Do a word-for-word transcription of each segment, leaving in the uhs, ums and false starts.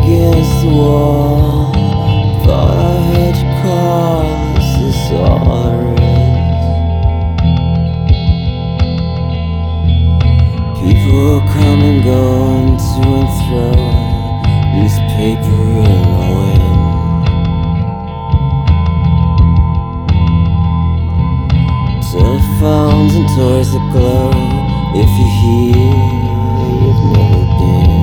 against the wall. Thought I heard you call. Is this all there is? People come and go, and to and fro, newspaper in the wind. Telephones and toys that glow. If you're here, you've never been.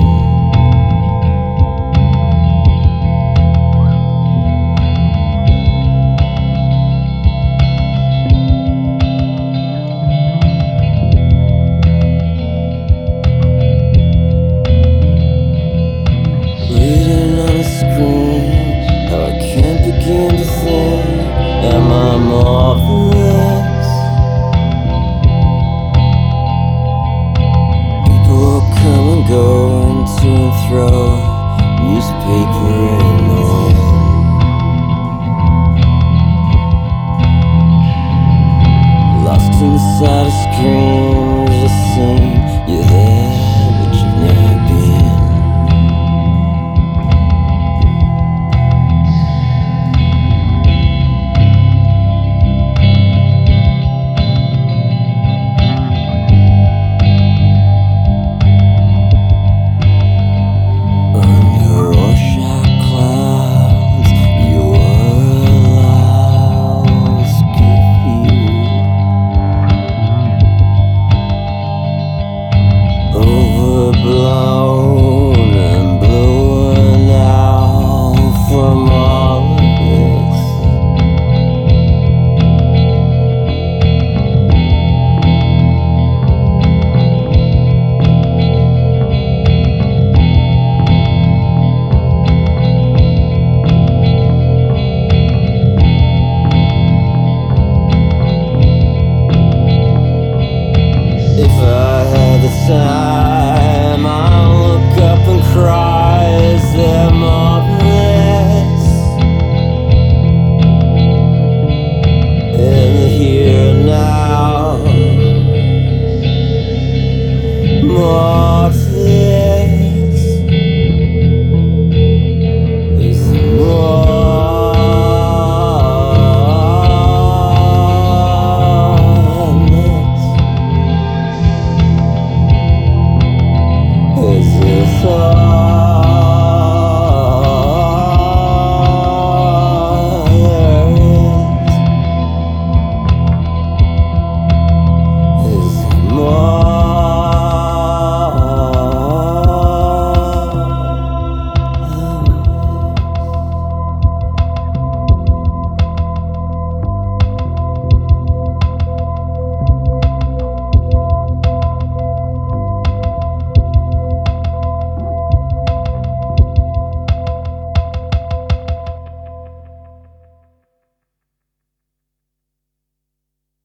Reading on a screen, how I can't begin to think. Am I marvelous? People come and go, and to and fro, newspaper in the wind. Lost inside a screen, just saying you're there, but you've never been. Blown and blown out from all of this. If I had the time, I'll look up and cry. Is there marvelous in the here and now? Marvelous is the marvelous. Is this all?